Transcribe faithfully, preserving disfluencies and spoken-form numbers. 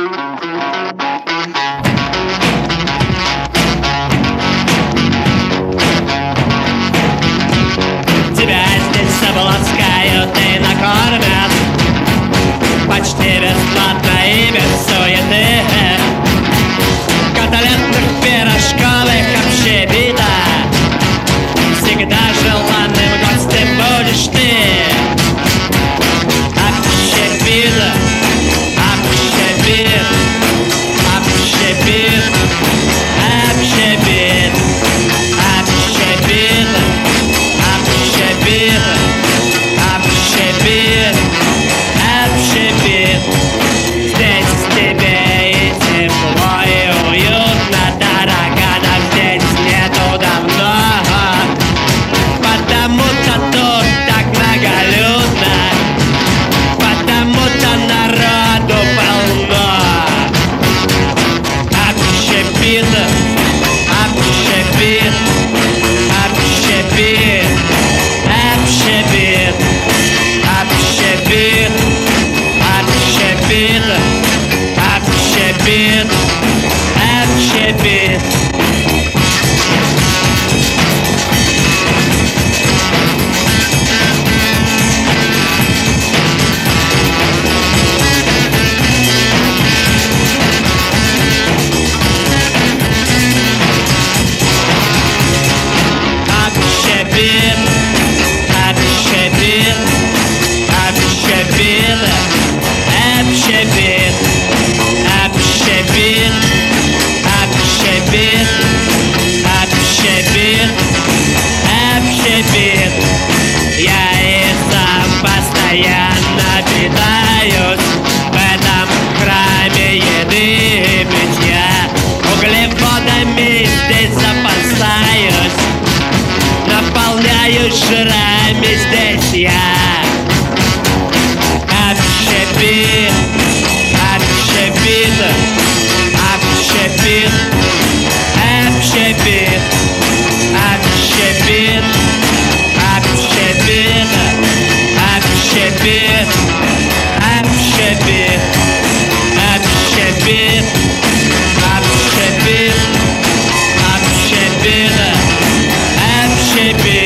Тебя здесь обласкают и накормят почти бесплатно и без суеты. Котлетных, пирожковых, общепита всегда желанным гостем будешь ты. Общепит, общепит, общепит, общепит, общепит, общепит, общепит, общепит. Здесь тебе и тепло, и уютно, тараканов здесь нету давно, потому-то тут так многолюдно, потому-то народу полно. Общепит, общепит, общепит, общепит, общепит, общепит, общепит, общепит. Общепит, общепит, общепит, общепит, общепит, общепит, общепит, общепит. Я и сам постоянно питаюсь в этом храме еды и питья. Углеводами здесь запасаюсь, наполняю жирами здесь я. Общепит, общепит, общепит, общепит, общепит, общепит, общепит, общепит, общепит, общепит, общепит, общепит.